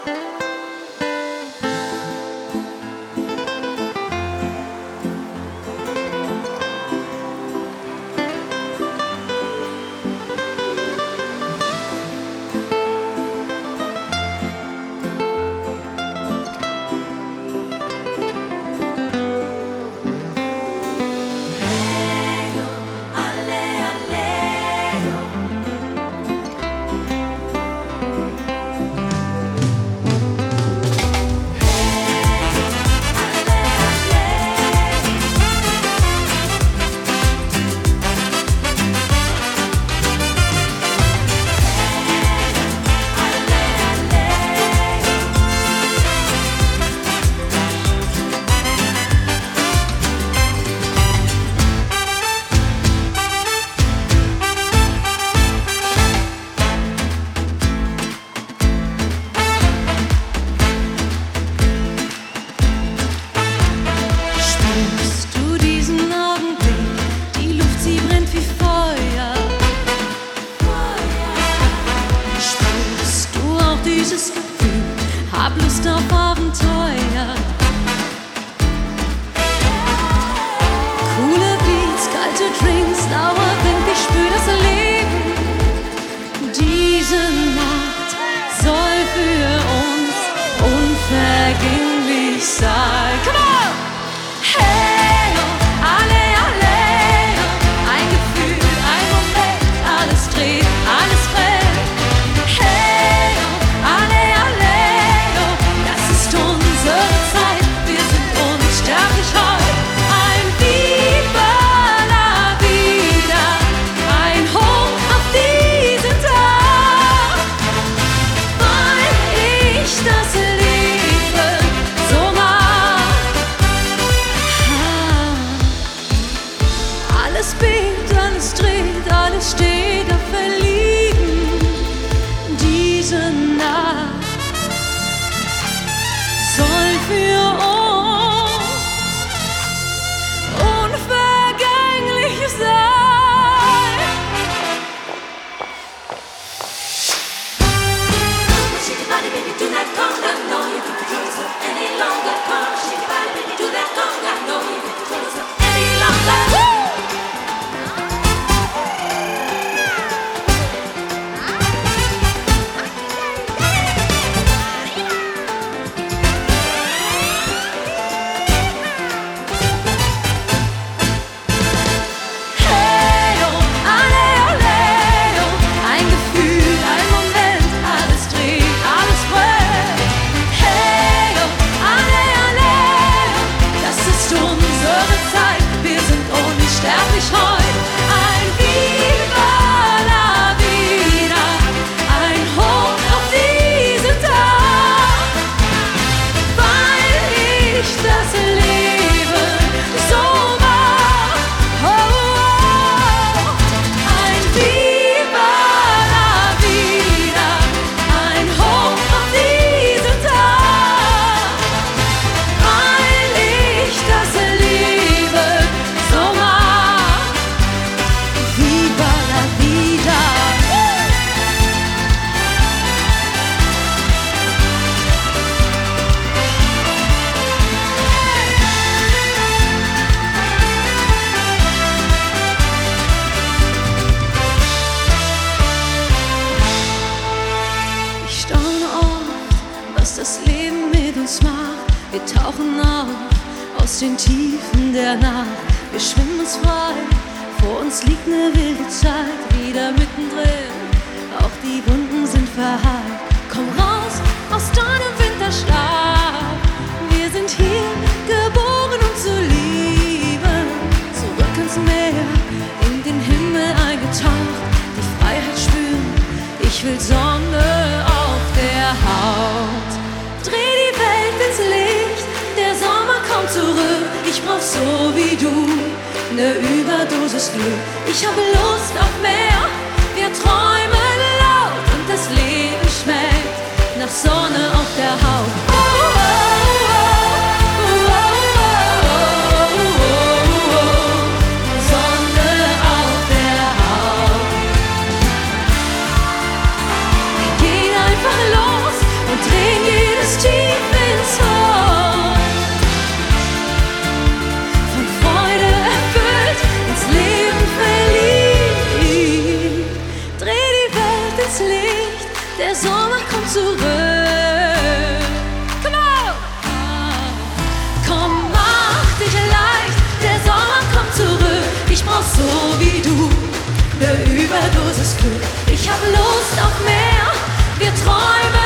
Hab Lust auf Abenteuer. Coole Beats, kalte Drinks, Dauerwind, ich spür das Leben. Diese Nacht soll für uns unvergänglich sein. Come on! Hey, oh, alle, oh, ein Gefühl, ein Moment, alles dreht, alles brennt. Hey, oh, alle, oh, das ist unsere Zeit, wir sind unsterblich heute. Ein Viva la vida, ein Hoch auf diesen Tag, weil ich das Leben so mag. Alles bebt, alles dreht, alles steht auf Verlieben. Diese Nacht soll für uns unvergänglich sein. Shake your body, baby, do that conga. No, you can't control yourself any longer. Come on, shake your body, baby, do that conga. No, you can't control yourself any longer. Hey, oh, alle, oh, ein Gefühl, ein Moment, alles dreht, alles brennt. Hey, oh, alle, oh, das ist unsere Zeit, wir sind unsterblich heute. Ein Viva la vida, ein Hoch auf diesen Tag, weil ich das Leben so mag. Oh, oh, ein Viva la vida, ein Hoch auf diesen Tag, weil ich das Leben so mag. Viva la vida. Ich staune oft, was das Leben mit uns macht. Wir tauchen auf aus den Tiefen der Nacht. Wir schwimmen uns frei, vor uns liegt eine wilde Zeit. Wieder mittendrin, auch die Wunden sind verheilt. Komm raus aus deinem Winterschlaf. Wir sind hier geboren, um zu lieben. Zurück ins Meer, in den Himmel eingetaucht. Die Freiheit spüren, ich will Sonne auf der Haut. Dreh die Welt ins Licht, der Sommer kommt zurück. Ich brauch so wie du ne Überdosis Glück. Ich habe Lust auf mehr, wir träumen laut und das Leben schmeckt nach Sonne auf der Haut. Oh, oh, oh, oh, oh, oh, oh. Sonne auf der Haut. Wir gehen einfach los und drehen endloses Glück. Ich hab Lust auf mehr, wir träumen